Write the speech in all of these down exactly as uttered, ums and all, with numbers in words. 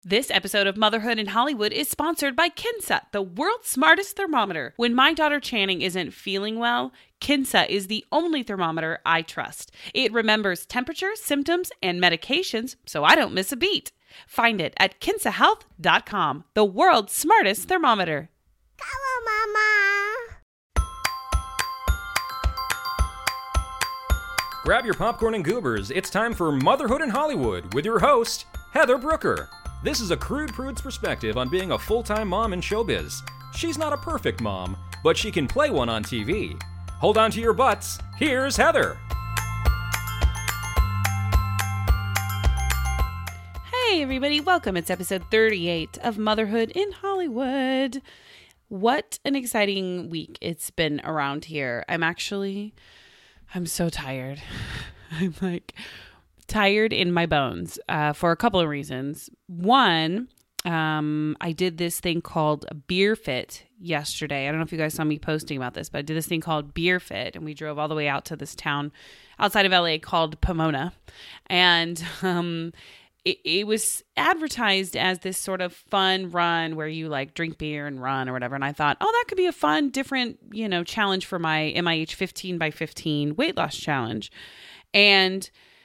This episode of Motherhood in Hollywood is sponsored by Kinsa, the world's smartest thermometer. When my daughter Channing isn't feeling well, Kinsa is the only thermometer I trust. It remembers temperature, symptoms, and medications, so I don't miss a beat. Find it at kinsa health dot com, the world's smartest thermometer. Go, Mama! Grab your popcorn and goobers. It's time for Motherhood in Hollywood with your host, Heather Brooker. This is a crude prude's perspective on being a full-time mom in showbiz. She's not a perfect mom, but she can play one on T V. Hold on to your butts. Here's Heather. Hey everybody, welcome. It's episode thirty-eight of Motherhood in Hollywood. What an exciting week it's been around here. I'm actually, I'm so tired. I'm like... tired in my bones uh, for a couple of reasons. One, um, I did this thing called Beer Fit yesterday. I don't know if you guys saw me posting about this, but I did this thing called Beer Fit, and we drove all the way out to this town outside of L A called Pomona. And um, it, it was advertised as this sort of fun run where you like drink beer and run or whatever. And I thought, oh, that could be a fun, different, you know, challenge for my M I H fifteen by fifteen weight loss challenge. And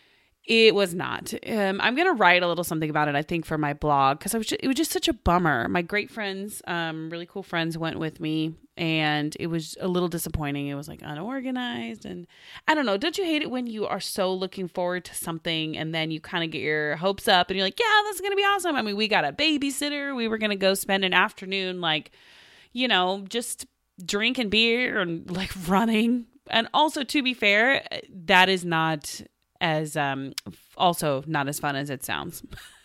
it was not. Um, I'm going to write a little something about it, I think, for my blog, because it was just such a bummer. My great friends, um, really cool friends went with me, and it was a little disappointing. It was like unorganized, and I don't know. Don't you hate it when you are so looking forward to something, and then you kind of get your hopes up, and you're like, yeah, that's going to be awesome. I mean, we got a babysitter. We were going to go spend an afternoon, like, you know, just drinking beer and like running. And also, to be fair, that is not... as um also not as fun as it sounds.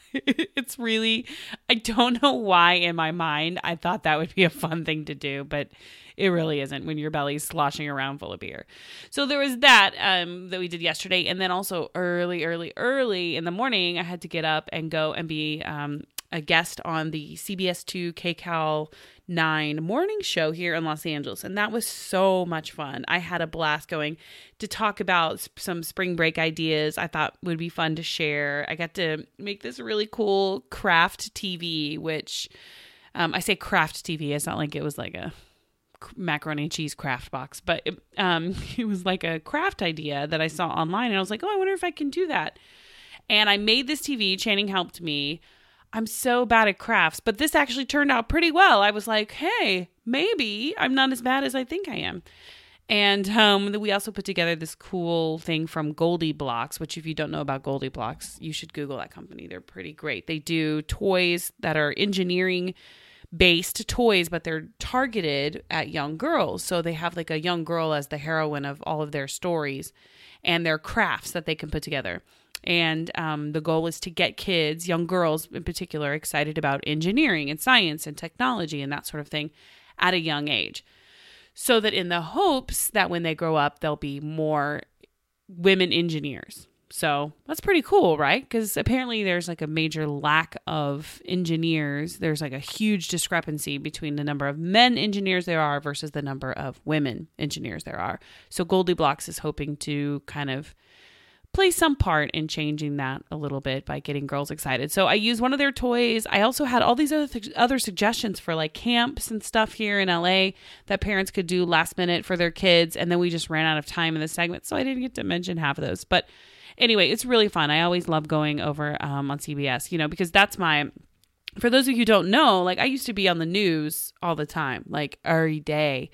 It's really, I don't know why in my mind I thought that would be a fun thing to do, but it really isn't when your belly's sloshing around full of beer. So there was that um that we did yesterday, and then also early early early in the morning I had to get up and go and be um a guest on the C B S two K C A L nine morning show here in Los Angeles. And that was so much fun. I had a blast going to talk about some spring break ideas I thought would be fun to share. I got to make this really cool craft T V, which um, I say craft T V. It's not like it was like a macaroni and cheese craft box, but it, um, it was like a craft idea that I saw online. And I was like, oh, I wonder if I can do that. And I made this T V. Channing helped me. I'm so bad at crafts, but this actually turned out pretty well. I was like, hey, maybe I'm not as bad as I think I am. And um, we also put together this cool thing from Goldie Blocks, which if you don't know about Goldie Blocks, you should Google that company. They're pretty great. They do toys that are engineering-based toys, but they're targeted at young girls. So they have like a young girl as the heroine of all of their stories, and they're crafts that they can put together. And um, the goal is to get kids, young girls in particular, excited about engineering and science and technology and that sort of thing at a young age. So that in the hopes that when they grow up, there'll be more women engineers. So that's pretty cool, right? Because apparently there's like a major lack of engineers. There's like a huge discrepancy between the number of men engineers there are versus the number of women engineers there are. So Goldie Blocks is hoping to kind of play some part in changing that a little bit by getting girls excited. So I used one of their toys. I also had all these other th- other suggestions for like camps and stuff here in L A that parents could do last minute for their kids. And then we just ran out of time in the segment, so I didn't get to mention half of those. But anyway, it's really fun. I always love going over um, on C B S, you know, because that's my, for those of you who don't know, like I used to be on the news all the time, like every day,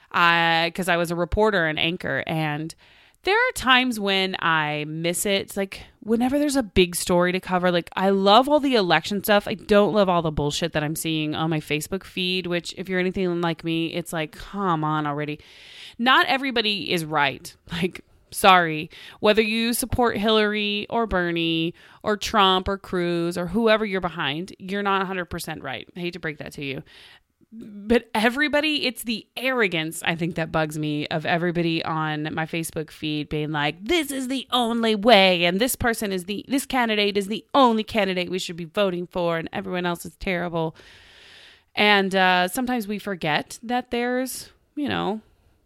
I, because I was a reporter and anchor, and there are times when I miss it. It's like whenever there's a big story to cover, like I love all the election stuff. I don't love all the bullshit that I'm seeing on my Facebook feed, which if you're anything like me, it's like, come on already. Not everybody is right. Like, sorry, whether you support Hillary or Bernie or Trump or Cruz or whoever you're behind, you're not one hundred percent right. I hate to break that to you. But everybody, it's the arrogance, I think, that bugs me, of everybody on my Facebook feed being like, this is the only way, and this person is the, this candidate is the only candidate we should be voting for, and everyone else is terrible. And uh, sometimes we forget that there's, you know,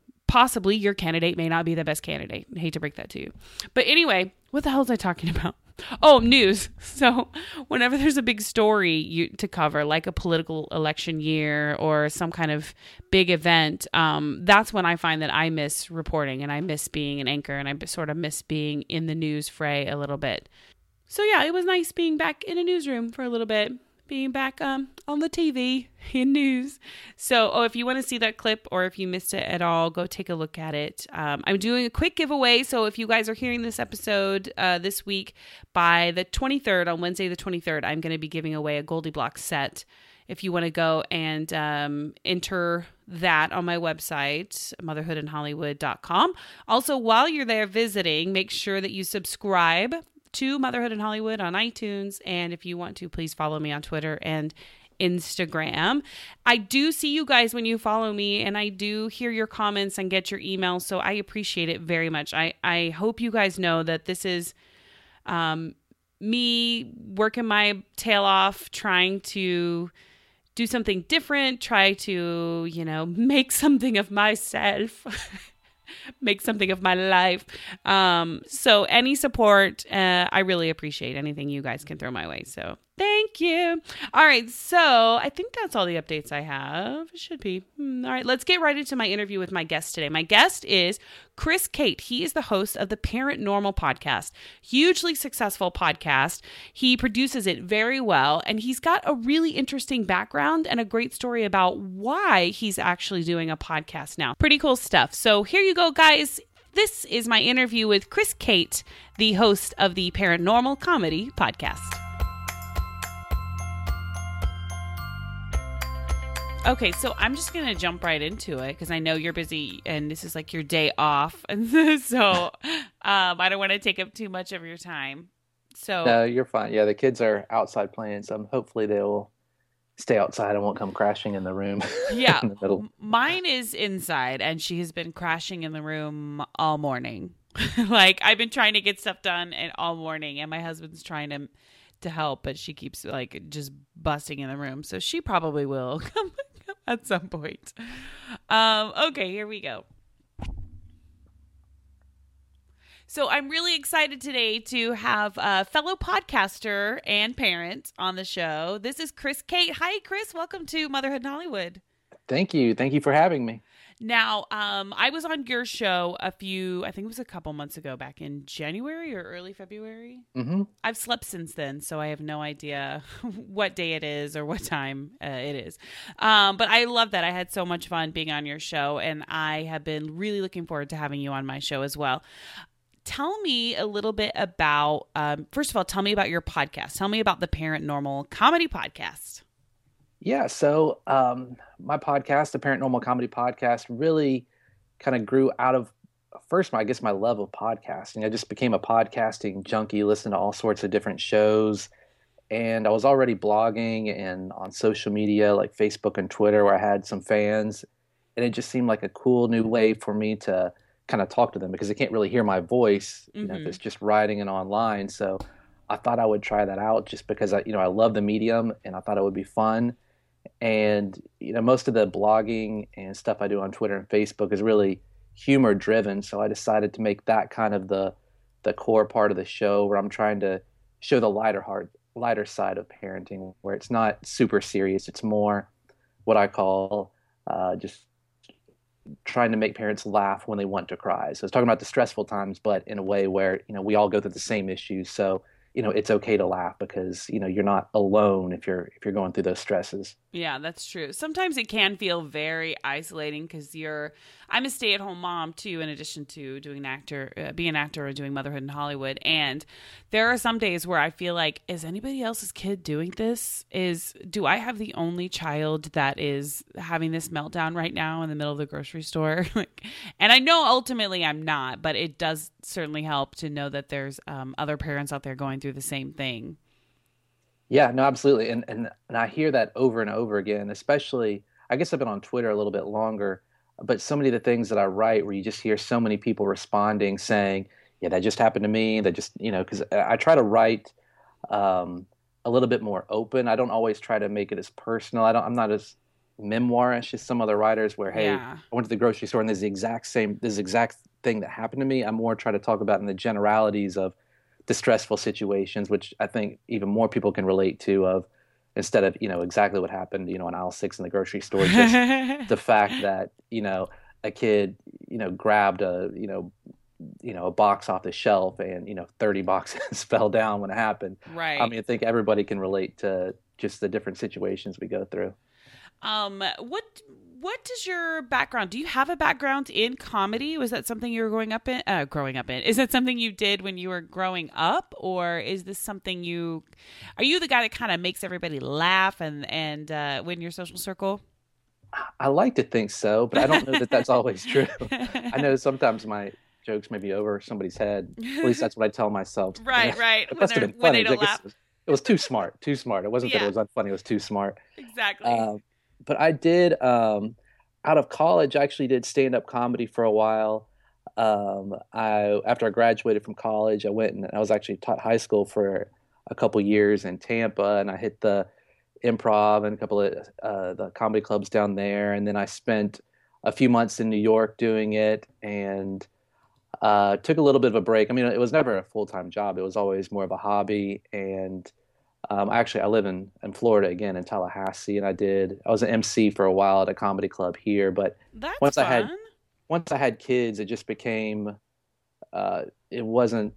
possibly your candidate may not be the best candidate. I hate to break that to you. But anyway, what the hell was I talking about? Oh, news. So whenever there's a big story you, to cover, like a political election year or some kind of big event, um, that's when I find that I miss reporting and I miss being an anchor and I sort of miss being in the news fray a little bit. So yeah, it was nice being back in a newsroom for a little bit. Being back um, on the T V in news. So, oh, if you want to see that clip or if you missed it at all, go take a look at it. Um, I'm doing a quick giveaway. So if you guys are hearing this episode uh, this week, by the twenty-third, on Wednesday the twenty-third, I'm going to be giving away a Goldie Block set. If you want to go and um, enter that on my website, motherhood in hollywood dot com. Also, while you're there visiting, make sure that you subscribe to Motherhood in Hollywood on iTunes. And if you want to, please follow me on Twitter and Instagram. I do see you guys when you follow me, and I do hear your comments and get your emails. So I appreciate it very much. I, I hope you guys know that this is um, me working my tail off, trying to do something different, try to, you know, make something of myself. Make something of my life. Um, so any support, uh, I really appreciate anything you guys can throw my way. So thank you. All right. So I think that's all the updates I have. It should be. Hmm, all right. Let's get right into my interview with my guest today. My guest is Chris Cate. He is the host of the Parent Normal podcast, hugely successful podcast. He produces it very well, and he's got a really interesting background and a great story about why he's actually doing a podcast now. Pretty cool stuff. So here you go, guys. This is my interview with Chris Cate, the host of the Parent Normal comedy podcast. Okay, so I'm just going to jump right into it because I know you're busy and this is like your day off. And so um, I don't want to take up too much of your time. So No, you're fine. Yeah, the kids are outside playing, so hopefully they will stay outside and won't come crashing in the room. Yeah, in the middle. Mine is inside and she has been crashing in the room all morning. Like I've been trying to get stuff done and all morning, and my husband's trying to to help, but she keeps like just busting in the room. So she probably will come at some point. Um, okay, here we go. So I'm really excited today to have a fellow podcaster and parent on the show. This is Chris Cate. Hi, Chris. Welcome to Motherhood in Hollywood. Thank you. Thank you for having me. Now, um, I was on your show a few, I think it was a couple months ago, back in January or early February. Mm-hmm. I've slept since then, so I have no idea what day it is or what time uh, it is. Um, but I love that. I had so much fun being on your show, and I have been really looking forward to having you on my show as well. Tell me a little bit about, um, first of all, tell me about your podcast. Tell me about the Parent Normal comedy podcast. Yeah, so um, my podcast, the Parent Normal Comedy Podcast, really kind of grew out of, first, I guess, my love of podcasting. I just became a podcasting junkie, listened to all sorts of different shows, and I was already blogging and on social media like Facebook and Twitter where I had some fans, and it just seemed like a cool new way for me to kind of talk to them because they can't really hear my voice, you know, Mm-hmm. if it's just writing and online. So I thought I would try that out just because I, you know, I love the medium and I thought it would be fun. And, you know, most of the blogging and stuff I do on Twitter and Facebook is really humor driven. So I decided to make that kind of the the core part of the show where I'm trying to show the lighter heart, lighter side of parenting, where it's not super serious. It's more what I call uh, just trying to make parents laugh when they want to cry. So it's talking about the stressful times, but in a way where, you know, we all go through the same issues. So, you know, it's okay to laugh because, you know, you're not alone if you're if you're going through those stresses. Yeah, that's true. Sometimes it can feel very isolating because you're, I'm a stay-at-home mom too, in addition to doing an actor, uh, being an actor or doing Motherhood in Hollywood. And there are some days where I feel like, is anybody else's kid doing this? Is, do I have the only child that is having this meltdown right now in the middle of the grocery store? And I know ultimately I'm not, but it does certainly help to know that there's um, other parents out there going through the same thing. Yeah, no, absolutely. And, and and I hear that over and over again, especially, I guess I've been on Twitter a little bit longer, but so many of the things that I write where you just hear so many people responding saying, yeah, that just happened to me. That just, you know, because I try to write um, a little bit more open. I don't always try to make it as personal. I don't, I'm not as memoirish as some other writers where, hey, Yeah. I went to the grocery store and this is the exact same, this is the exact thing that happened to me. I'm more trying to talk about in the generalities of distressful situations, which I think even more people can relate to. Of instead of you know exactly what happened, you know, in aisle six in the grocery store, just the fact that you know a kid you know grabbed a you know you know a box off the shelf and you know thirty boxes fell down when it happened. Right. I mean, I think everybody can relate to just the different situations we go through. Um, what what is your background? Do you have a background in comedy? Was that something you were growing up in? Uh, growing up in? Is that something you did when you were growing up, or is this something you? Are you the guy that kind of makes everybody laugh and and uh, win your social circle? I like to think so, but I don't know that that's always true. I know sometimes my jokes may be over somebody's head. At least that's what I tell myself. Right, right. It When must have they're been when they funny. don't I guess laugh. it was, it was too smart, too smart. It wasn't that Yeah. it was unfunny. It was too smart. Exactly. Um, but I did, um, out of college, I actually did stand-up comedy for a while. Um, I After I graduated from college, I went and I was actually taught high school for a couple years in Tampa, and I hit the improv and a couple of uh, the comedy clubs down there. And then I spent a few months in New York doing it, and uh, took a little bit of a break. I mean, it was never a full-time job. It was always more of a hobby. And um, actually, I live in, in Florida again, in Tallahassee, and I did. I was an M C for a while at a comedy club here, but That's once fun. I had once I had kids, it just became uh, it wasn't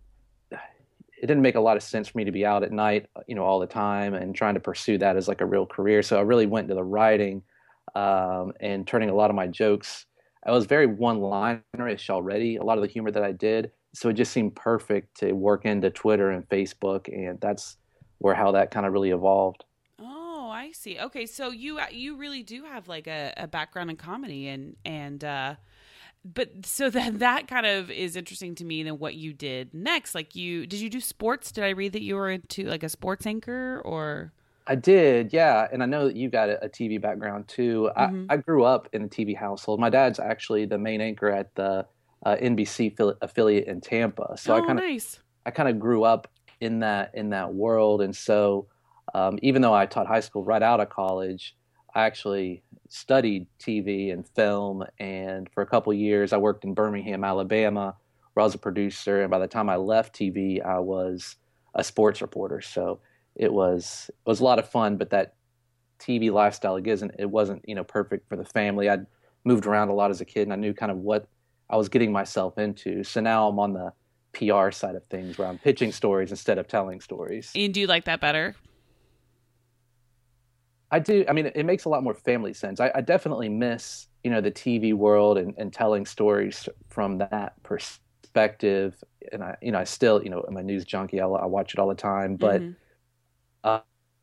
it didn't make a lot of sense for me to be out at night, you know, all the time and trying to pursue that as like a real career. So I really went into the writing um, and turning a lot of my jokes. I was very one-linerish already, a lot of the humor that I did. So it just seemed perfect to work into Twitter and Facebook, and that's where how that kind of really evolved. Oh, I see. Okay, so you you really do have like a, a background in comedy, and and uh, but so that that kind of is interesting to me than what you did next. Like you did you do sports? Did I read that you were into like a sports anchor or? I did, yeah, and I know that you got a, a T V background too. Mhm. I, I grew up in a T V household. My dad's actually the main anchor at the uh, N B C affili- affiliate in Tampa, so Oh, I kind of nice. I kind of grew up in that in that world, and so um, even though I taught high school right out of college, I actually studied T V and film, and for a couple years I worked in Birmingham, Alabama, where I was a producer, and by the time I left T V, I was a sports reporter. So it was it was a lot of fun, but that T V lifestyle it isn't it wasn't you know perfect for the family. I'd moved around a lot as a kid, and I knew kind of what I was getting myself into. So now I'm on the P R side of things, where I'm pitching stories instead of telling stories. And do you like that better? I do. I mean, it makes a lot more family sense. I, I definitely miss, you know, the T V world and, and telling stories from that perspective. And I, you know, I still, you know, I'm a news junkie. I, I watch it all the time, but Mhm. uh,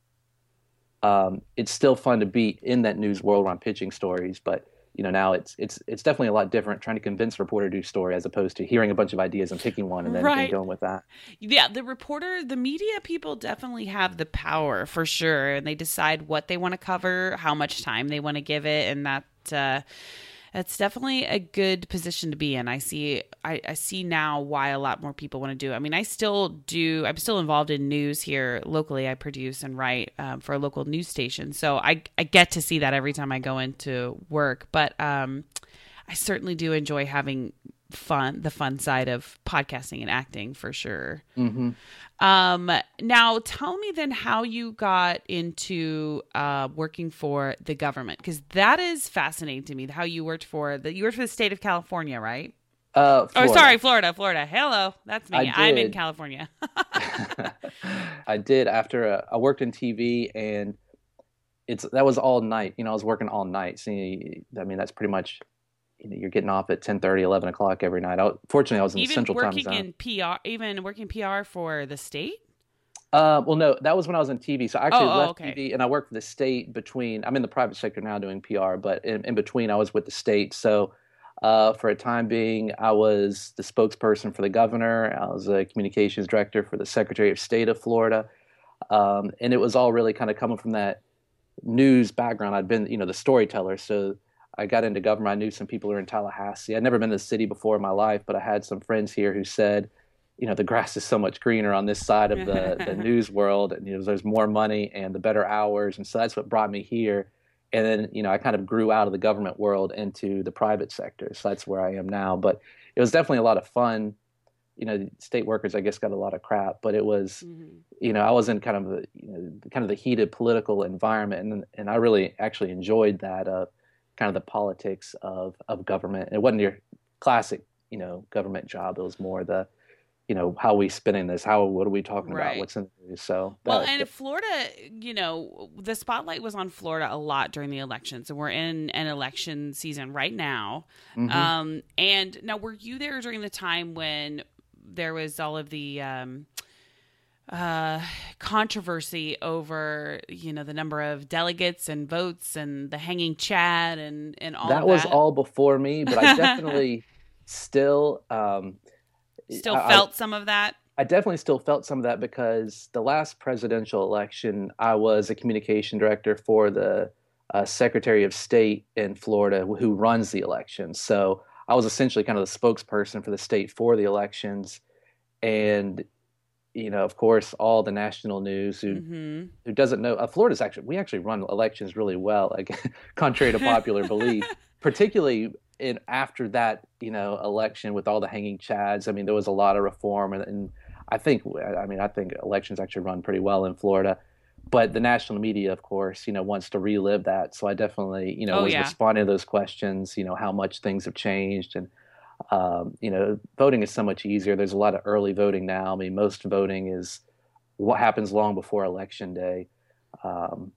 um, it's still fun to be in that news world where I'm pitching stories. But you know, now it's it's it's definitely a lot different trying to convince a reporter to do a story as opposed to hearing a bunch of ideas and picking one and then Right. and going with that. Yeah, the reporter, the media people definitely have the power for sure, and they decide what they want to cover, how much time they want to give it, and that uh, that's definitely a good position to be in. I see, I, I see now why a lot more people want to do it. I mean, I still do. I'm still involved in news here locally. I produce and write um, for a local news station, so I I get to see that every time I go into work. But um, I certainly do enjoy having fun, the fun side of podcasting and acting for sure. Mm-hmm. Um, now tell me then how you got into uh, working for the government, because that is fascinating to me. How you worked for the you worked for the state of California, right? Uh, Oh, Florida. sorry, Florida, Florida. Hello, that's me. I I'm in did. California. I did after uh, I worked in T V, and it's that was all night. You know, I was working all night. See, I mean, that's pretty much you know, you're getting off at ten thirty, eleven o'clock every night. I, fortunately, I was in the Even Central Time working Zone. in P R, even working P R for the state. Uh, well, no, that was when I was in T V. So I actually Oh, oh, left okay. T V and I worked for the state between. I'm in the private sector now doing P R, but in, in between, I was with the state. So uh, for a time being, I was the spokesperson for the governor. I was a communications director for the Secretary of State of Florida, um, and it was all really kind of coming from that news background. I'd been, you know, the storyteller. So I got into government. I knew some people who were in Tallahassee. I'd never been to the city before in my life, but I had some friends here who said, you know, the grass is so much greener on this side of the, the news world. And, you know, there's more money and the better hours. And so that's what brought me here. And then, you know, I kind of grew out of the government world into the private sector. So that's where I am now. But it was definitely a lot of fun you know, state workers, I guess, got a lot of crap, but it was, mm-hmm. you know, I was in kind of the, you know, kind of the heated political environment, and and I really actually enjoyed that, uh, kind of the politics of of government. It wasn't your classic, you know, government job. It was more the, you know, how are we spinning this? How, what are we talking right. about? What's in the news? So, that, well, and Florida, you know, the spotlight was on Florida a lot during the elections, and we're in an election season right now. Mm-hmm. Um, and now, were you there during the time when there was all of the um, uh, controversy over, you know, the number of delegates and votes and the hanging Chad and, and all that of that? was all before me, but I definitely still... Um, Still felt I, some of that? I definitely still felt some of that because the last presidential election, I was a communication director for the uh, Secretary of State in Florida who runs the elections. So I was essentially kind of the spokesperson for the state for the elections. And, you know, of course, all the national news who mm-hmm. who doesn't know, uh, Florida's actually, we actually run elections really well, like contrary to popular belief, particularly in after that, you know, election with all the hanging chads. I mean, there was a lot of reform, and, and I think, I mean, I think elections actually run pretty well in Florida. But the national media, of course, you know, wants to relive that. So I definitely, you know, oh, was yeah. responding to those questions. You know, how much things have changed, and um, you know, voting is so much easier. There's a lot of early voting now. I mean, most voting is what happens long before election day. Um,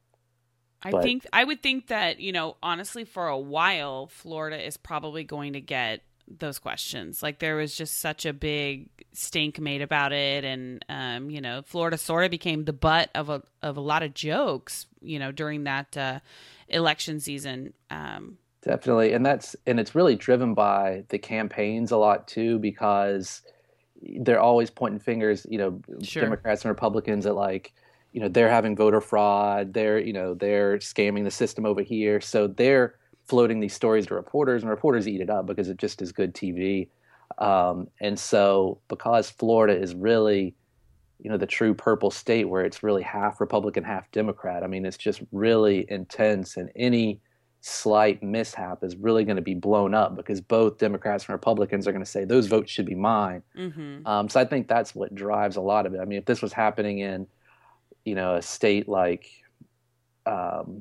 I but, think I would think that, you know, honestly, for a while, Florida is probably going to get those questions. Like, there was just such a big stink made about it, and um, you know, Florida sort of became the butt of a of a lot of jokes, you know, during that uh, election season. Um, Definitely, and that's and it's really driven by the campaigns a lot too, because they're always pointing fingers, you know, sure. Democrats and Republicans at, like, you know, they're having voter fraud, they're, you know, they're scamming the system over here. So they're floating these stories to reporters, and reporters eat it up because it just is good T V. Um, and so because Florida is really, you know, the true purple state where it's really half Republican, half Democrat, I mean, it's just really intense, and any slight mishap is really going to be blown up because both Democrats and Republicans are going to say those votes should be mine. Mm-hmm. Um, so I think that's what drives a lot of it. I mean, if this was happening in, you know, a state like, um,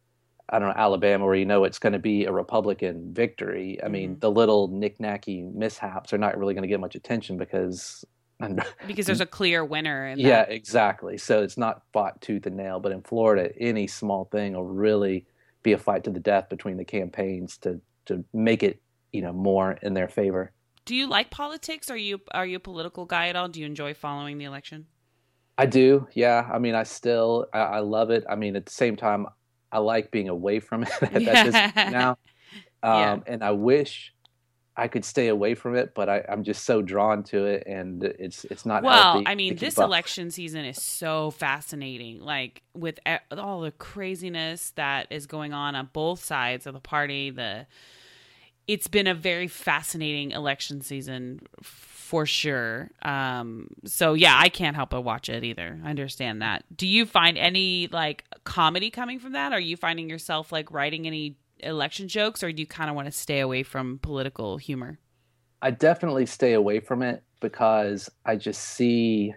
I don't know, Alabama, where you know it's going to be a Republican victory, I mm-hmm. mean, the little knick-knacky mishaps are not really going to get much attention because... because there's a clear winner. In yeah, that. exactly. So it's not fought tooth and nail. But in Florida, any small thing will really be a fight to the death between the campaigns to, to make it, you know, more in their favor. Do you like politics? Are you are you a political guy at all? Do you enjoy following the election? I do, yeah. I mean, I still, I, I love it. I mean, at the same time, I like being away from it at yeah. this point now. Um, yeah. And I wish I could stay away from it, but I, I'm just so drawn to it, and it's it's not well, healthy. I mean, this up. election season is so fascinating, like with all the craziness that is going on on both sides of the party. The It's been a very fascinating election season for sure. Um, so yeah, I can't help but watch it either. I understand that. Do you find any like comedy coming from that? Are you finding yourself like writing any election jokes, or do you kind of want to stay away from political humor? I definitely stay away from it because I just see,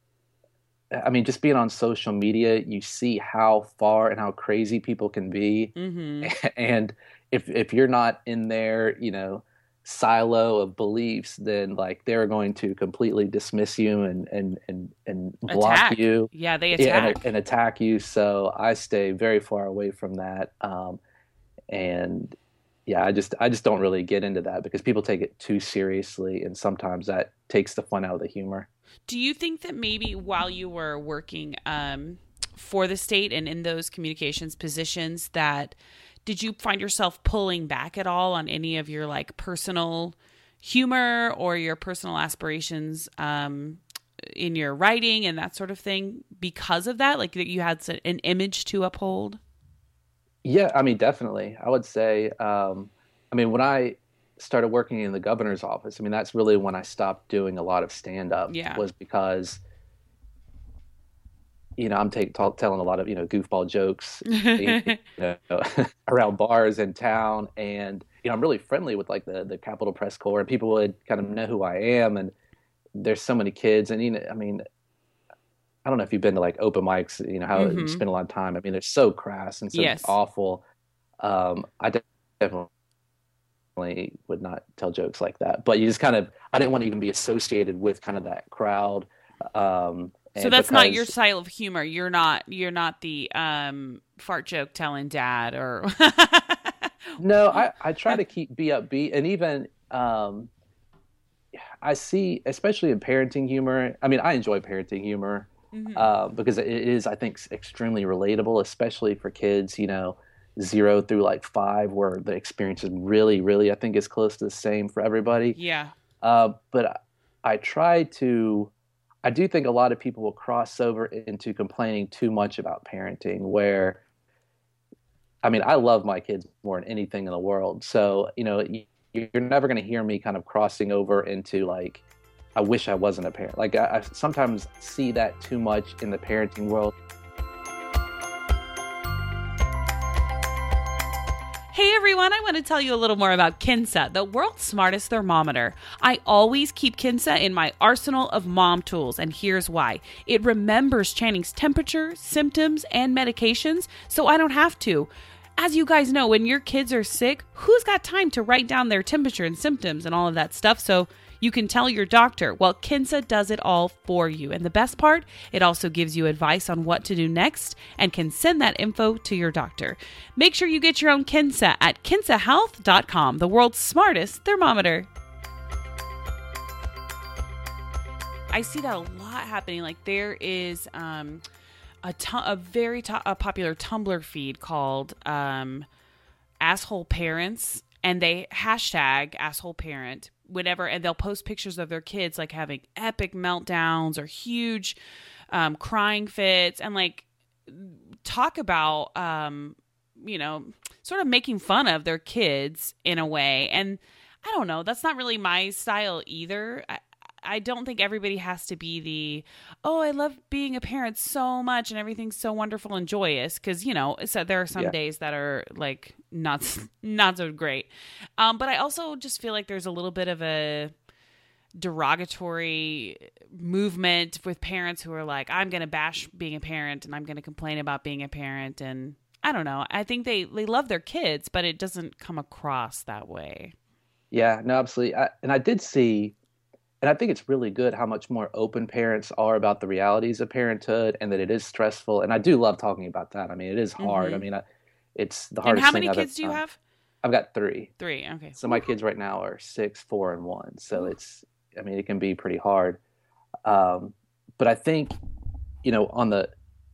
I mean, just being on social media, you see how far and how crazy people can be. Mm-hmm. And if if you're not in their, you know, silo of beliefs, then like they're going to completely dismiss you and and and, and block attack. you. Yeah, they attack. Yeah, and, and attack you. So I stay very far away from that. Um, and yeah, I just I just don't really get into that because people take it too seriously, and sometimes that takes the fun out of the humor. Do you think that maybe while you were working um, for the state and in those communications positions, that did you find yourself pulling back at all on any of your like personal humor or your personal aspirations um, in your writing and that sort of thing because of that? Like that you had an image to uphold? Yeah, I mean, definitely. I would say, um, I mean, when I started working in the governor's office, I mean, that's really when I stopped doing a lot of stand-up. Yeah. Was because, you know, I'm take, talk, telling a lot of, you know, goofball jokes you know, around bars in town. And, you know, I'm really friendly with like the, the Capitol Press Corps, and people would kind of know who I am. And, there's so many kids, and you know, I mean, I don't know if you've been to like open mics, you know, how you Mm-hmm. spend a lot of time. I mean, they're so crass and so Yes. awful. Um, I definitely would not tell jokes like that, but you just kind of, I didn't want to even be associated with kind of that crowd. Um, So and that's not your because- style of humor. You're not you're not the um, fart joke telling dad or No, I, I try to keep be upbeat, and even um, I see, especially in parenting humor. I mean, I enjoy parenting humor Mhm. uh, because it is, I think, extremely relatable, especially for kids. You know, zero through like five, where the experience is really, really, I think, is close to the same for everybody. Yeah. Uh, but I, I try to. I do think a lot of people will cross over into complaining too much about parenting, where I mean, I love my kids more than anything in the world. So, you know, you, you're never going to hear me kind of crossing over into like, I wish I wasn't a parent. Like, I, I sometimes see that too much in the parenting world. Hey everyone, I want to tell you a little more about Kinsa, the world's smartest thermometer. I always keep Kinsa in my arsenal of mom tools, and here's why. It remembers Channing's temperature, symptoms, and medications, so I don't have to. As you guys know, when your kids are sick, who's got time to write down their temperature and symptoms and all of that stuff so you can tell your doctor? Well, Kinsa does it all for you. And the best part, it also gives you advice on what to do next and can send that info to your doctor. Make sure you get your own Kinsa at kinsa health dot com, the world's smartest thermometer. I see that a lot happening. Like there is um, a, tu- a very to- a popular Tumblr feed called um, Asshole Parents, and they hashtag asshole parent whenever, and they'll post pictures of their kids like having epic meltdowns or huge um, crying fits, and like talk about um, you know, sort of making fun of their kids in a way. And I don't know, that's not really my style either. I, I don't think everybody has to be the, oh, I love being a parent so much and everything's so wonderful and joyous. Because, you know, so there are some Yeah. days that are like not not so great. Um, but I also just feel like there's a little bit of a derogatory movement with parents who are like, I'm going to bash being a parent and I'm going to complain about being a parent. And I don't know. I think they, they love their kids, but it doesn't come across that way. Yeah, no, absolutely. I, and I did see, and I think it's really good how much more open parents are about the realities of parenthood and that it is stressful. And I do love talking about that. I mean, it is hard. Mhm. I mean, I, it's the And hardest how thing many I've kids ever do you done. have? I've got three. Three. Okay. So my kids right now are six, four, and one. So it's, I mean, it can be pretty hard. Um, but I think, you know, on the,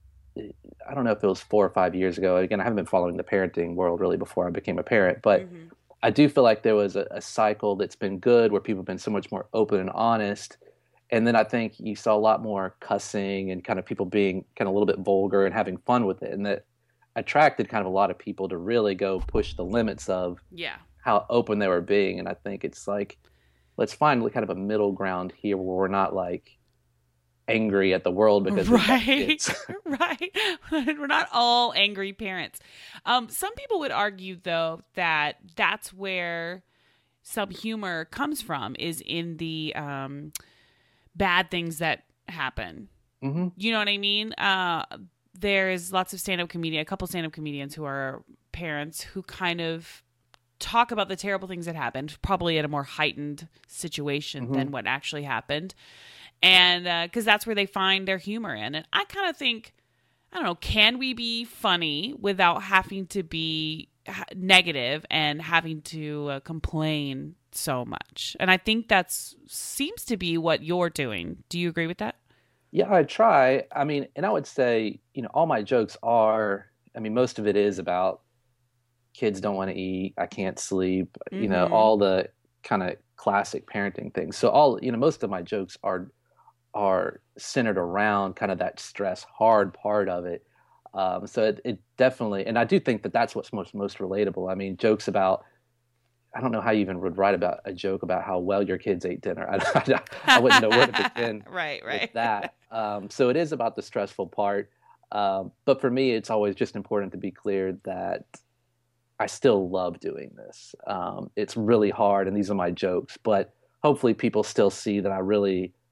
I don't know if it was four or five years ago. Again, I haven't been following the parenting world really before I became a parent, but Mhm. I do feel like there was a, a cycle that's been good where people have been so much more open and honest. And then I think you saw a lot more cussing and kind of people being kind of a little bit vulgar and having fun with it. And that attracted kind of a lot of people to really go push the limits of Yeah. how open they were being. And I think it's like, let's find kind of a middle ground here where we're not like angry at the world because we've got Right. kids. Right. We're not all angry parents. Um, some people would argue, though, that that's where some humor comes from, is in the um, bad things that happen. hmm You know what I mean? Uh, there's lots of stand-up comedian, a couple stand-up comedians who are parents who kind of talk about the terrible things that happened, probably in a more heightened situation Mhm. than what actually happened. And because that's where they find their humor in. And I kind of think, I don't know, can we be funny without having to be ha- negative and having to uh, complain so much? And I think that's seems to be what you're doing. Do you agree with that? Yeah, I try. I mean, and I would say, you know, all my jokes are, I mean, most of it is about kids don't want to eat, I can't sleep, you know, Mhm. all the kind of classic parenting things. So all, you know, most of my jokes are are centered around kind of that stress hard part of it. Um, so it, it definitely, and I do think that that's what's most most relatable. I mean, jokes about, I don't know how you even would write about a joke about how well your kids ate dinner. I, I, I wouldn't know where to begin Right, right. with that. Um, so it is about the stressful part. Um, but for me, it's always just important to be clear that I still love doing this. Um, it's really hard, and these are my jokes, but hopefully people still see that I really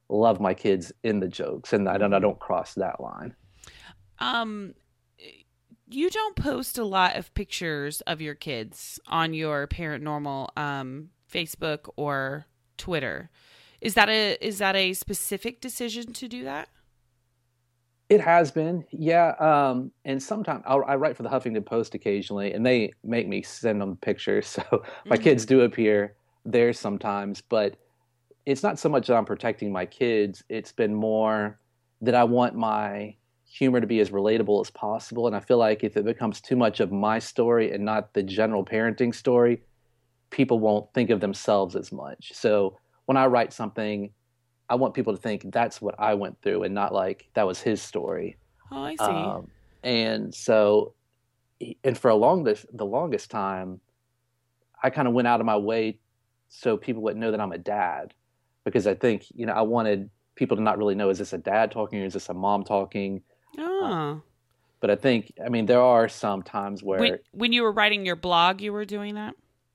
love my kids in the jokes, and I don't I don't cross that line. Um, you don't post a lot of pictures of your kids on your Parent Normal um, Facebook or Twitter. Is that a is that a specific decision to do that? It has been, yeah. Um, and sometimes I'll, I write for the Huffington Post occasionally, and they make me send them pictures. So my Mm-hmm. kids do appear there sometimes, but it's not so much that I'm protecting my kids. It's been more that I want my humor to be as relatable as possible. And I feel like if it becomes too much of my story and not the general parenting story, people won't think of themselves as much. So when I write something, I want people to think that's what I went through and not like that was his story. Oh, I see. Um, and so, and for a long the longest time, I kind of went out of my way so people would know that I'm a dad, because I think, you know, I wanted people to not really know, is this a dad talking or is this a mom talking? Oh. Uh, but I think, I mean, there are some times where When, when you were writing your blog, you were doing that?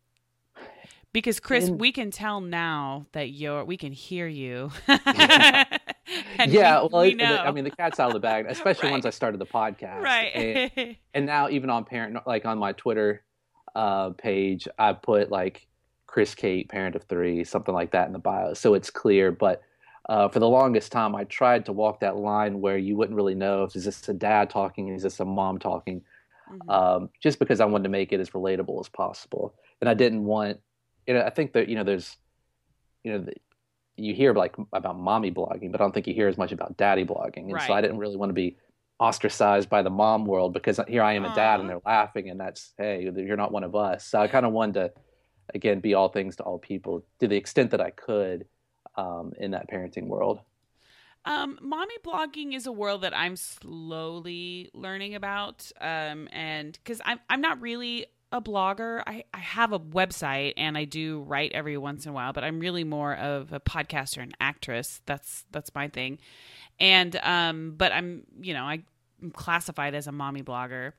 Because Chris, in, we can tell now that you're, we can hear you. yeah, And yeah we, well, we it, know. I mean, the cat's out of the bag, especially Right. once I started the podcast. Right. And, and now even on parent, like on my Twitter uh, page, I put like Chris Kate, parent of three, something like that in the bio. So it's clear. But uh, for the longest time, I tried to walk that line where you wouldn't really know if is this a dad talking, is this a mom talking, Mhm. um, just because I wanted to make it as relatable as possible. And I didn't want, you know, I think that, you know, there's, you know, the, you hear like about mommy blogging, but I don't think you hear as much about daddy blogging. And Right. so I didn't really want to be ostracized by the mom world, because here I am a dad and Aw. they're laughing and that's, hey, you're not one of us. So I kind of wanted to, again, be all things to all people to the extent that I could um, in that parenting world. Um, mommy blogging is a world that I'm slowly learning about. Um, and cause I'm, I'm not really a blogger. I, I have a website and I do write every once in a while, but I'm really more of a podcaster and actress. That's, that's my thing. And, um, but I'm, you know, I'm classified as a mommy blogger.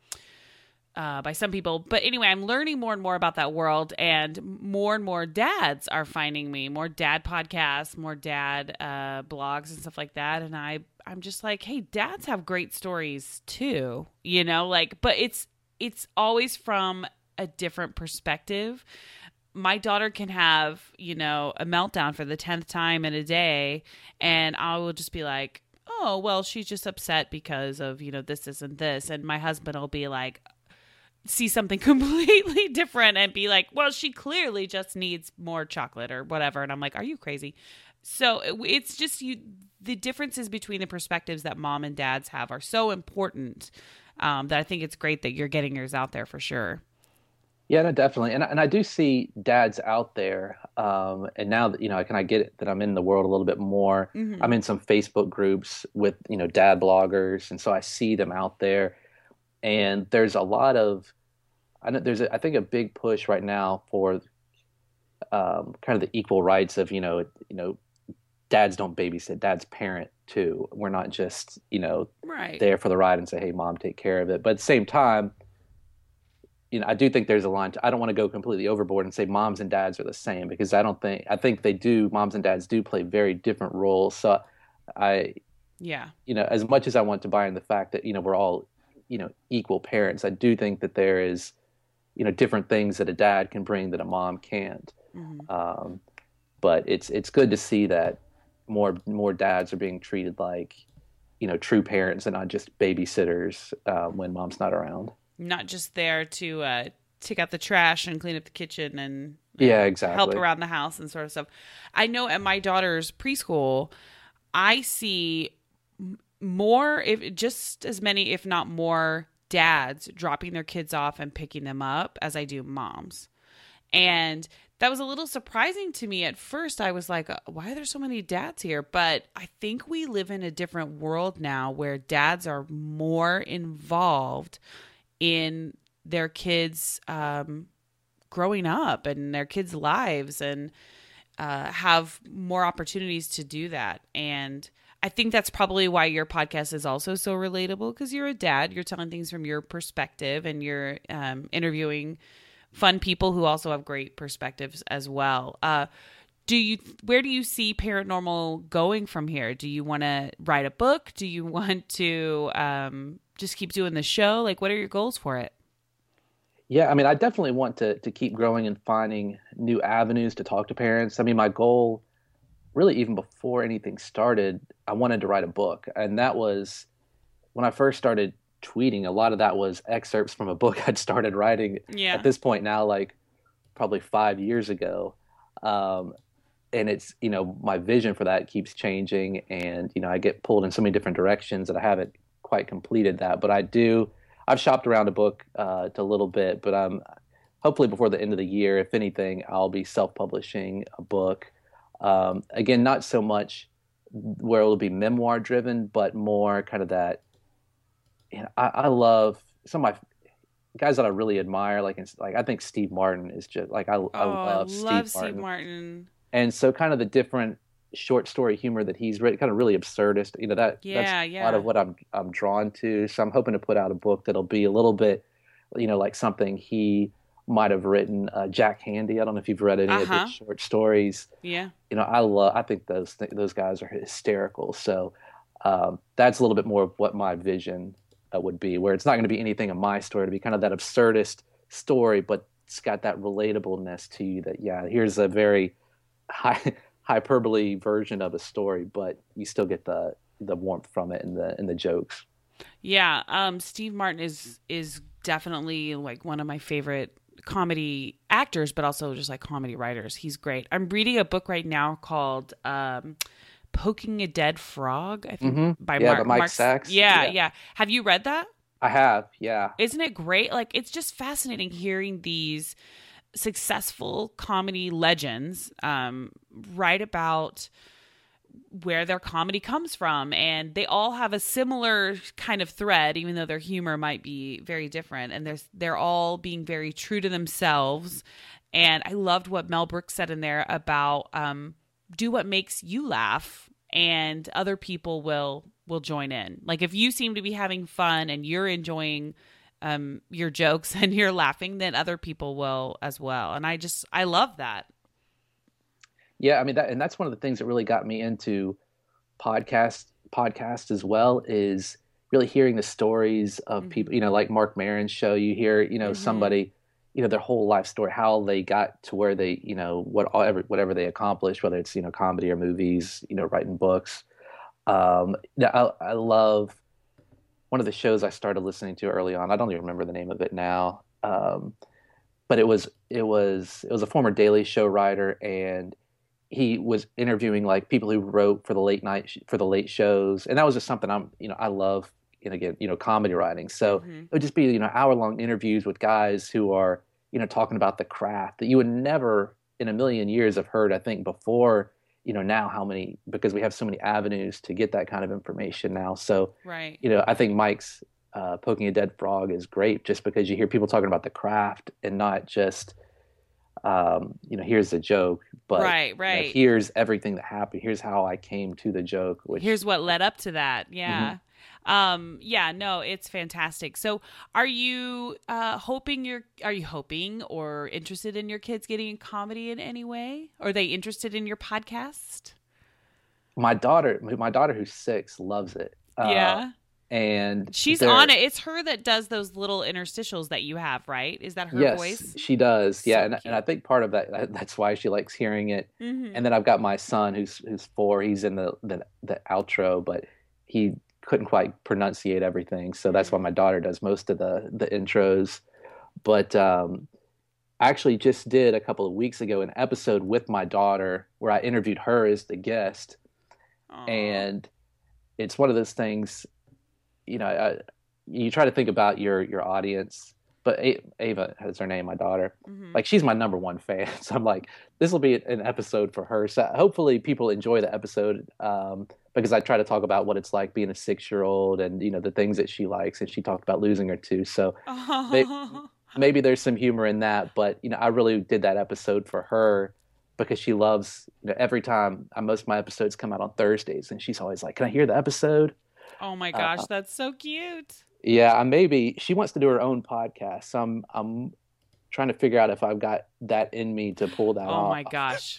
Uh, by some people. But anyway, I'm learning more and more about that world, and more and more dads are finding me, more dad podcasts, more dad uh, blogs and stuff like that. And I, I'm just like, hey, dads have great stories too, you know, like, but it's, it's always from a different perspective. My daughter can have, you know, a meltdown for the tenth time in a day, and I will just be like, oh, well, she's just upset because of, you know, this, this, and this. And my husband will be like, see something completely different and be like, well, she clearly just needs more chocolate or whatever. And I'm like, are you crazy? So it's just you, the differences between the perspectives that mom and dads have are so important um, that I think it's great that you're getting yours out there for sure. Yeah, no, definitely. And, and I do see dads out there. Um, and now that, you know, can I get it that I'm in the world a little bit more, Mm-hmm. I'm in some Facebook groups with, you know, dad bloggers. And so I see them out there. And there's a lot of, I know there's, a, I think, a big push right now for um, kind of the equal rights of, you know, you know, dads don't babysit, dads parent too. We're not just, you know, Right. there for the ride and say, hey, mom, take care of it. But at the same time, you know, I do think there's a line to, I don't want to go completely overboard and say moms and dads are the same, because I don't think, I think they do, moms and dads do play very different roles. So I, Yeah. you know, as much as I want to buy in the fact that, you know, we're all, you know, equal parents, I do think that there is, you know, different things that a dad can bring that a mom can't. Mm-hmm. Um, but it's it's good to see that more more dads are being treated like, you know, true parents and not just babysitters uh, when mom's not around. Not just there to uh, take out the trash and clean up the kitchen and Yeah, uh, exactly. help around the house and sort of stuff. I know at my daughter's preschool, I see more, if just as many, if not more, dads dropping their kids off and picking them up as I do moms. And that was a little surprising to me at first. I was like, why are there so many dads here? But I think we live in a different world now where dads are more involved in their kids um, growing up and their kids' lives, and uh, have more opportunities to do that. And I think that's probably why your podcast is also so relatable, because you're a dad, you're telling things from your perspective, and you're um, interviewing fun people who also have great perspectives as well. Uh, do you where do you see paranormal going from here? Do you want to write a book? Do you want to um, just keep doing the show? Like, what are your goals for it? Yeah, I mean, I definitely want to to keep growing and finding new avenues to talk to parents. I mean, my goal, really, even before anything started, I wanted to write a book, and that was when I first started tweeting. A lot of that was excerpts from a book I'd started writing. Yeah. At this point now, like probably five years ago. Um, and it's, you know, my vision for that keeps changing, and, you know, I get pulled in so many different directions that I haven't quite completed that, but I do, I've shopped around a book, uh, a little bit, but I'm hopefully before the end of the year, if anything, I'll be self-publishing a book. Um, again, not so much where it'll be memoir driven, but more kind of that, you know, I, I love some of my guys that I really admire. Like, it's, like I think Steve Martin is just like, I, Oh, I love, I love Steve Martin. Steve Martin. And so kind of the different short story humor that he's written, kind of really absurdist, you know, that Yeah, that's yeah. a lot of what I'm I'm drawn to. So I'm hoping to put out a book that'll be a little bit, you know, like something he might have written. uh, Jack Handy, I don't know if you've read any of Uh-huh. his short stories. Yeah. You know, I love, I think those th- those guys are hysterical. So um, that's a little bit more of what my vision uh, would be, where it's not going to be anything of my story, to be kind of that absurdist story, but it's got that relatableness to you that, yeah, here's a very high hyperbole version of a story, but you still get the the warmth from it and the and the jokes. Yeah, um, Steve Martin is is definitely like one of my favorite comedy actors, but also just like comedy writers. He's great. I'm reading a book right now called um, "Poking a Dead Frog." I think Mm-hmm. by yeah, Mark, by Mike Mark Sachs. Yeah, yeah, yeah. Have you read that? I have. Yeah. Isn't it great? Like, it's just fascinating hearing these successful comedy legends um, write about where their comedy comes from, and they all have a similar kind of thread, even though their humor might be very different, and there's they're all being very true to themselves. And I loved what Mel Brooks said in there about um, do what makes you laugh, and other people will will join in. Like, if you seem to be having fun and you're enjoying um, your jokes and you're laughing, then other people will as well. And I just I love that. Yeah, I mean that, and that's one of the things that really got me into podcast podcast as well, is really hearing the stories of Mm-hmm. people. You know, like Mark Maron's show. You hear, you know, Mhm. somebody, you know, their whole life story, how they got to where they, you know, what whatever whatever they accomplished, whether it's, you know, comedy or movies, you know, writing books. Um, yeah, I, I love one of the shows I started listening to early on. I don't even remember the name of it now, um, but it was it was it was a former Daily Show writer, and he was interviewing like people who wrote for the late night sh- for the late shows, and that was just something I'm you know I love. And again, you know, comedy writing. So Mhm. it would just be, you know, hour long interviews with guys who are, you know, talking about the craft that you would never in a million years have heard, I think, before. You know, now how many, because we have so many avenues to get that kind of information now. So, Right. you know, I think Mike's uh, Poking a Dead Frog is great, just because you hear people talking about the craft and not just, um, you know, here's the joke, but Right, you know, right. here's everything that happened. Here's how I came to the joke. Which, Here's what led up to that. Yeah. Mm-hmm. Um, yeah, no, it's fantastic. So are you uh, hoping you're, are you hoping or interested in your kids getting in comedy in any way? Are they interested in your podcast? my daughter, my daughter who's six, loves it. Uh, Yeah. and She's they're- on it. It's her that does those little interstitials that you have, right? Is that her yes, voice? she does. Yeah, So and, cute. and I think part of that that's why she likes hearing it. Mhm. And then I've got my son who's who's four. He's in the the, the outro, but he couldn't quite pronunciate everything, so that's why my daughter does most of the the intros. But um, I actually just did a couple of weeks ago an episode with my daughter where I interviewed her as the guest, Aw. and it's one of those things. You know, I, you try to think about your your audience, but A- Ava is her name, my daughter. Mhm. Like, she's my number one fan, so I'm like, this will be an episode for her. So hopefully people enjoy the episode, um, because I try to talk about what it's like being a six year old, and you know the things that she likes, and she talked about losing her too. So they- maybe there's some humor in that, but you know I really did that episode for her because she loves, you know, every time I, most of my episodes come out on Thursdays, and she's always like, "Can I hear the episode?" Oh my gosh, that's so cute. Yeah, I maybe she wants to do her own podcast. So I'm I'm trying to figure out if I've got that in me to pull that Oh off. my gosh.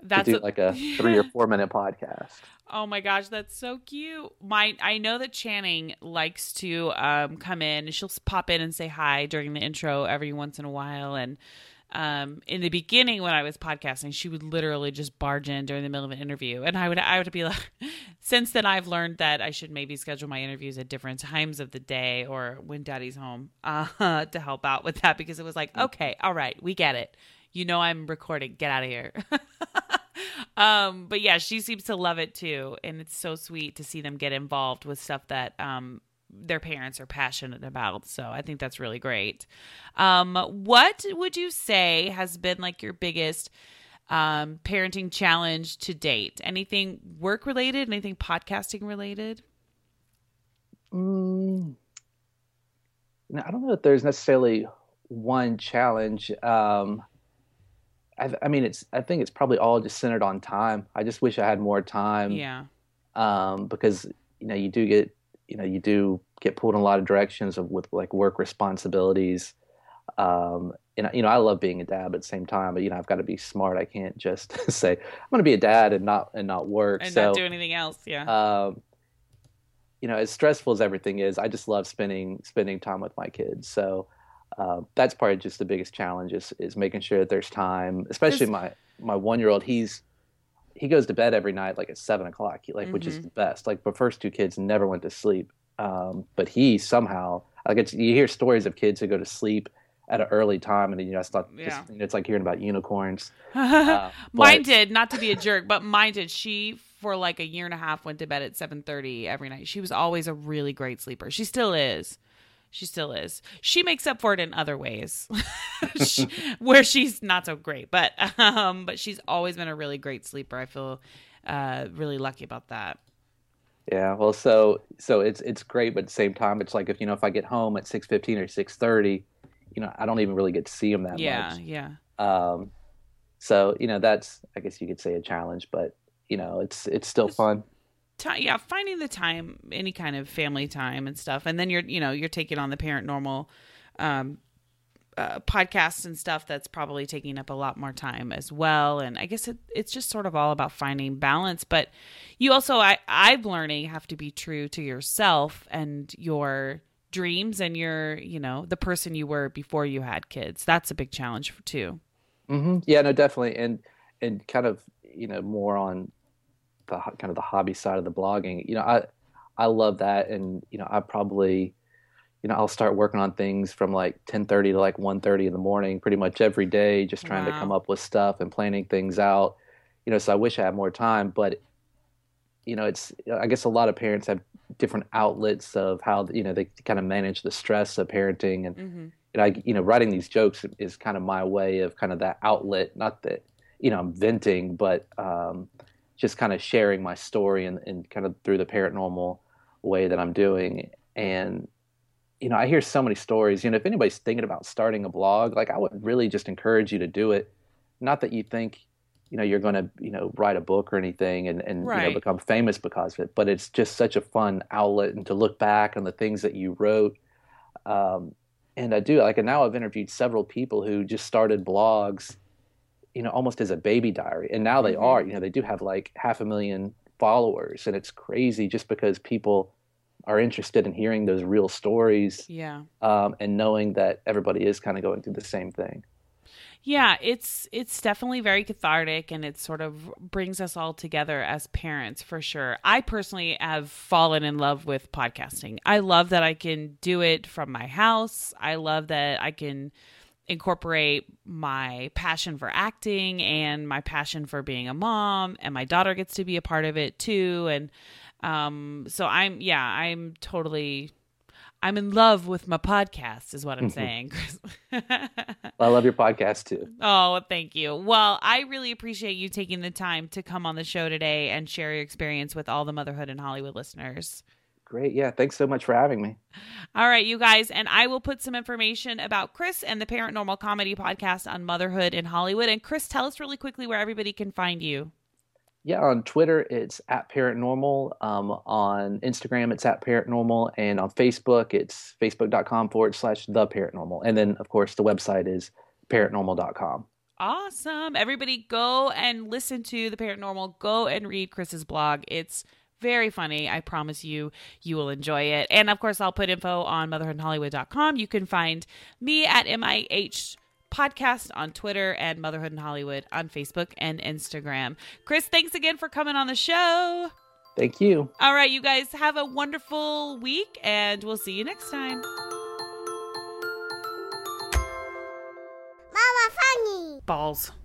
That's to do a- like a three or four minute podcast. Oh my gosh, that's so cute. My I know that Channing likes to um, come in and she'll s- pop in and say hi during the intro every once in a while. And um, in the beginning when I was podcasting, she would literally just barge in during the middle of an interview. And I would I would be like, since then I've learned that I should maybe schedule my interviews at different times of the day or when Daddy's home uh, to help out with that, because it was like, okay, all right, we get it. You know I'm recording. Get out of here. Um, but yeah, she seems to love it too. And it's so sweet to see them get involved with stuff that um, their parents are passionate about. So I think that's really great. Um, what would you say has been like your biggest um, parenting challenge to date? Anything work related? Anything podcasting related? Mm, no, I don't know if there's necessarily one challenge. Um, I, I mean, it's. I think it's probably all just centered on time. I just wish I had more time. Yeah. Um, because you know, you do get, you know, you do get pulled in a lot of directions of, with like work responsibilities. Um, and you know, I love being a dad, but at the same time, but you know, I've got to be smart. I can't just say I'm going to be a dad and not and not work. And so, not do anything else. Yeah. um, you know, as stressful as everything is, I just love spending spending time with my kids. So. Uh, that's probably just the biggest challenge is, is making sure that there's time, especially my, my one-year-old, he's, he goes to bed every night, like at seven o'clock, like, mm-hmm. which is the best. Like the first two kids never went to sleep. Um, but he somehow, like it's, you hear stories of kids who go to sleep at an early time. And you know, it's not yeah. just, you know, it's like hearing about unicorns. Uh, mine but, did, not to be a jerk, but mine did. She, for like a year and a half, went to bed at seven thirty every night. She was always a really great sleeper. She still is. She still is. She makes up for it in other ways she, where she's not so great, but, um, but she's always been a really great sleeper. I feel, uh, really lucky about that. Yeah. Well, so, so it's, it's great, but at the same time, it's like, if, you know, if I get home at six fifteen or six thirty, you know, I don't even really get to see him that yeah, much. Yeah. Um, so, you know, that's, I guess you could say a challenge, but you know, it's, it's still fun. Yeah, finding the time, any kind of family time and stuff, and then you're, you know, you're taking on the Parent Normal um, uh, podcasts and stuff. That's probably taking up a lot more time as well. And I guess it, it's just sort of all about finding balance. But you also, I, I'm learning, have to be true to yourself and your dreams and your, you know, the person you were before you had kids. That's a big challenge too. Mm-hmm. Yeah, no, definitely, and and kind of, you know, more on the kind of the hobby side of the blogging, you know, I, I love that. And, you know, I probably, you know, I'll start working on things from like ten thirty to like one thirty in the morning, pretty much every day, just trying wow. to come up with stuff and planning things out, you know, so I wish I had more time, but, you know, it's, I guess a lot of parents have different outlets of how, you know, they kind of manage the stress of parenting. And, mm-hmm. and I, you know, writing these jokes is kind of my way of kind of that outlet, not that, you know, I'm venting, but, um, just kind of sharing my story and, and kind of through the Parent Normal way that I'm doing. And, you know, I hear so many stories, you know, if anybody's thinking about starting a blog, like I would really just encourage you to do it. Not that you think, you know, you're going to, you know, write a book or anything and, and right. you know, become famous because of it, but it's just such a fun outlet and to look back on the things that you wrote. Um, and I do like, and now I've interviewed several people who just started blogs, you know, almost as a baby diary. And now they mm-hmm. are, you know, they do have like half a million followers, and it's crazy just because people are interested in hearing those real stories. Yeah. Um, and knowing that everybody is kind of going through the same thing. Yeah, it's it's definitely very cathartic, and it sort of brings us all together as parents for sure. I personally have fallen in love with podcasting. I love that I can do it from my house. I love that I can incorporate my passion for acting and my passion for being a mom, and my daughter gets to be a part of it too. And um, so I'm, yeah, I'm totally, I'm in love with my podcast is what I'm saying. Well, I love your podcast too. Oh, thank you. Well, I really appreciate you taking the time to come on the show today and share your experience with all the Motherhood in Hollywood listeners. Great. Yeah. Thanks so much for having me. All right, you guys. And I will put some information about Chris and the Parent Normal Comedy Podcast on Motherhood in Hollywood. And Chris, tell us really quickly where everybody can find you. Yeah. On Twitter, it's at Parent Normal. Um, on Instagram, it's at Parent Normal. And on Facebook, it's facebook.com forward slash the Parent Normal. And then, of course, the website is parent normal dot com. Awesome. Everybody go and listen to The Paranormal. Go and read Chris's blog. It's very funny. I promise you, you will enjoy it. And of course, I'll put info on motherhood in hollywood dot com. You can find me at M I H Podcast on Twitter and Motherhood in Hollywood on Facebook and Instagram. Chris, thanks again for coming on the show. Thank you. All right, you guys have a wonderful week, and we'll see you next time. Mama funny. Balls.